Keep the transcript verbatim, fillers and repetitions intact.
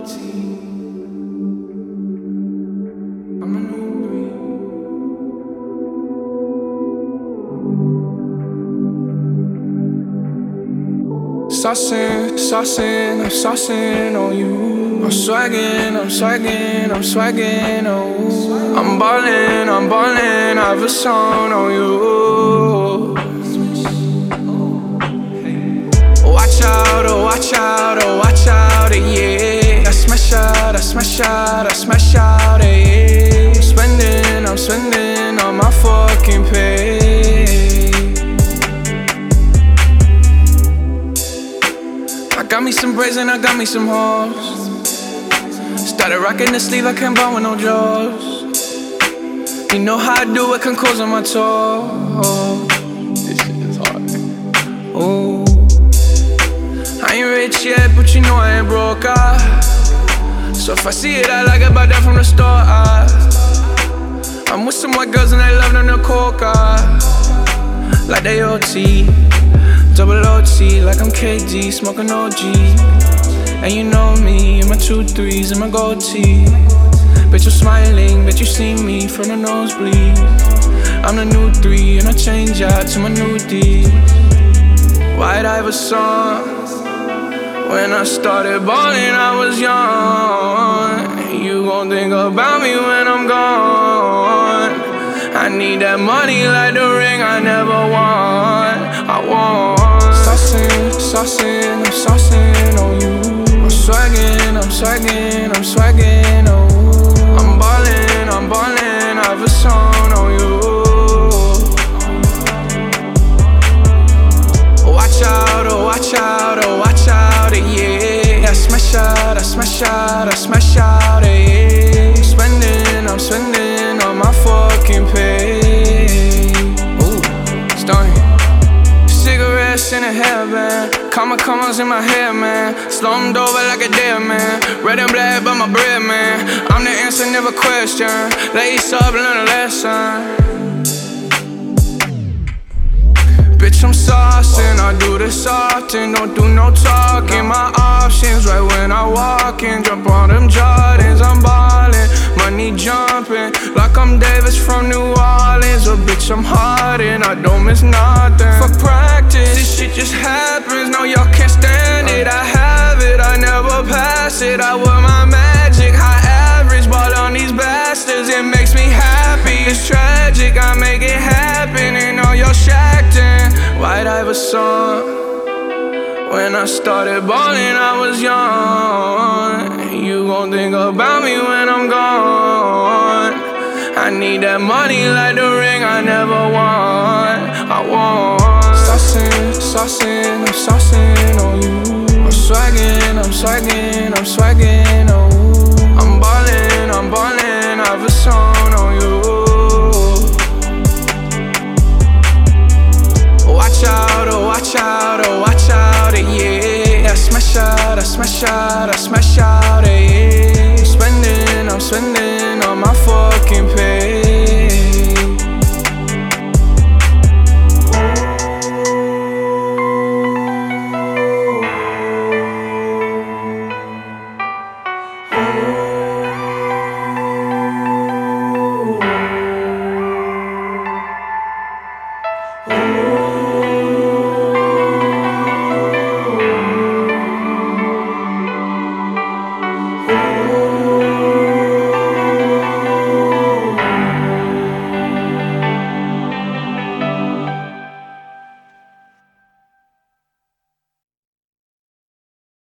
I'm a new breed. Saucin', saucin', I'm saucin' on you. I'm swaggin', I'm swaggin', I'm swaggin', oh. I'm ballin', I'm ballin', I've a song on you. Watch out, oh watch out, oh watch out, yeah. I smash out, I smash out, I smash out, yeah. I'm spendin', I'm spendin' on my fucking pay. I got me some braids and I got me some hoes. Started rocking the sleeve, I can't buy with no jaws. You know how I do it, can close on my toes. This shit is hard. Ooh. I ain't rich yet, but you know I ain't broke, ah. So if I see it, I like it, buy that from the store, ah. I'm with some white girls and they love them to coke, ah. Like they O T, double O T, like I'm K D, smoking O G. And you know me, in my two threes and my gold tee. Bitch, I'm smiling, bet you see me from the nosebleed. I'm the new three and I change out to my new D. White Iverson. When I started ballin', I was young. You gon' think about me when I'm gone. I need that money like the ring I never won. I want saucin', saucin', I'm saucin' on you. I'm swaggin', I'm swaggin', I'm swaggin', oh. I'm ballin', I'm ballin', I've a song on you. Watch out, oh watch out, oh watch out, yeah. I smash out, I smash out, I smash out, yeah. I'm spendin', I'm spendin' on my fucking pay. Ooh, stunning. Cigarettes in a hairband, comma commas in my hair, man. Slumped over like a dead man. Red and black, but my bread, man. I'm the answer, never question. Lace up, learn a lesson. Bitch, I'm saucin', I do this often. Don't do no talking, my options right when I walk in. Jump on them Jordans, I'm ballin'. Money jumping, like I'm Davis from New Orleans. Oh bitch, I'm hardin', I don't miss nothing. Fuck practice, this shit just happens. No, y'all can't stand it, I have it, I never pass it. I wear my magic, high average, ball on these bastards. It makes me happy, it's tragic, I make it happen. And all y'all shacked in White Iverson. When I started ballin', I was young. You gon' think about me when I'm gone. I need that money like the ring I never won. I want saucin', saucin', I'm saucin' on you. I'm swaggin', I'm swaggin', I'm swaggin', oh. I'm ballin', I'm ballin', I've a song on you. Watch out, oh watch out, oh watch out, yeah. I smash out, I smash out, I smash out, yeah. I'm spendin', I'm spendin' on my fucking pay.